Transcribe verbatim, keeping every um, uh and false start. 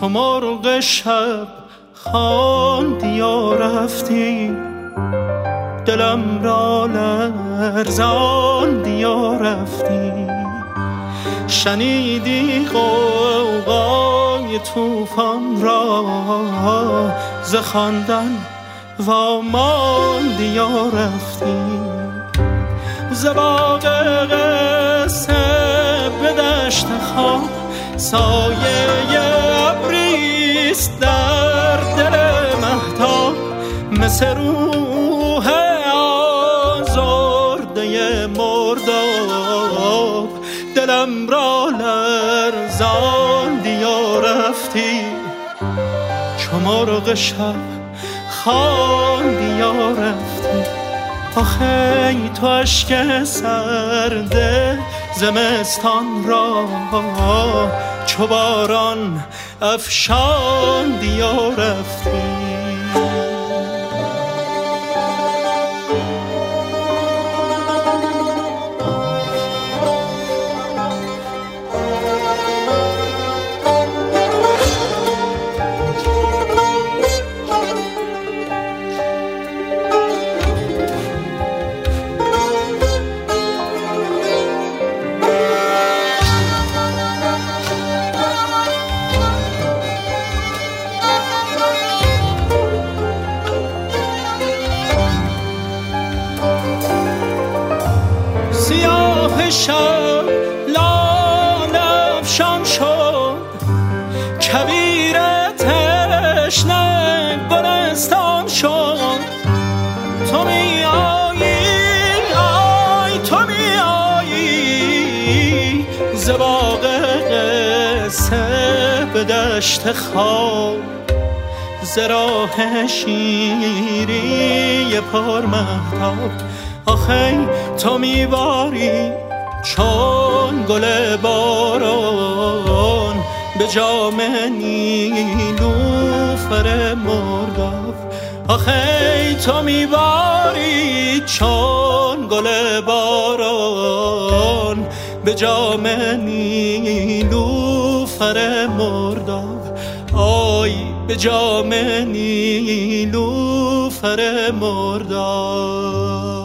چو مرغ شب خواندی و رفتی، دلم را لرزاندی و رفتی. شنیدی غوغای طوفان را، ز خواندن واماندی و رفتی. ز باغ قصه به دشت خام، سایه ابریست در دل مهتاب. مثل روح آزرده مرداب، دلم را لرزاندی و رفتی. چو مرغ شب خواندی و رفتی. آخه تو اشک سرده زمستان را، چو باران افشاندی و رفتی. سیاه شب لاله افشان شد، کویر تشنه گلستان شد. تو می آیی، آی تو می آیی، ز باغ قصه به دشت خواب. ز راه شیری پر مهتاب، آخی تو میباری چون گل باران، به جام نیلوفر مرداب. آخی تو میباری چون گل باران، به جام نیلوفر مرداب. آی به جام نیلوفر مرداب.